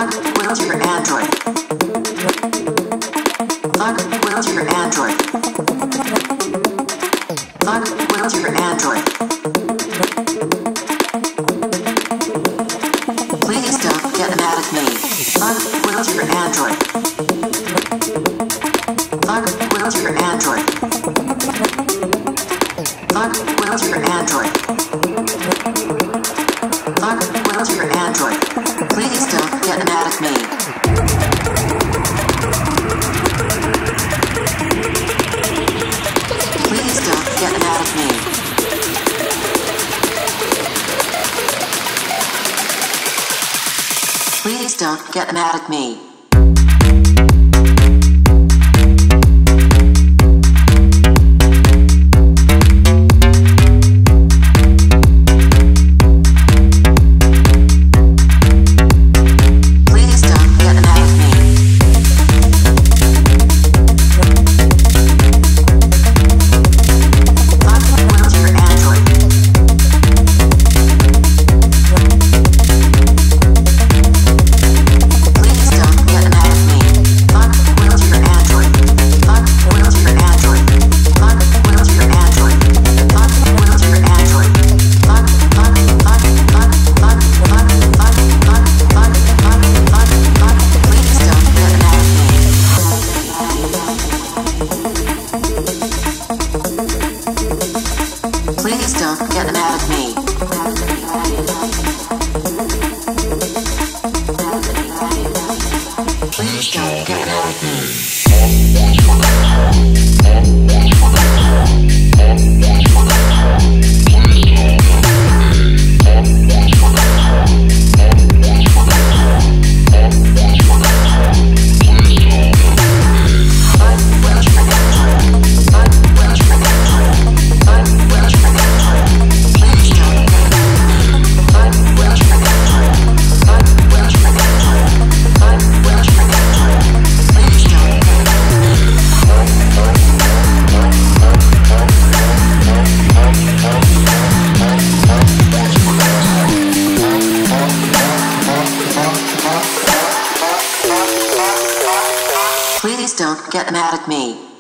Fuck with your Android. Fuck with your Android. Fuck with your Android. Please don't get mad at me. Fuck with your Android. Fuck with your Android. Fuck with your Android. Fuck with your Android. Please don't get mad at me. Please don't get mad at me. Please don't get mad at me. Please don't get mad at me. Please don't get mad at me. Please don't get mad at me.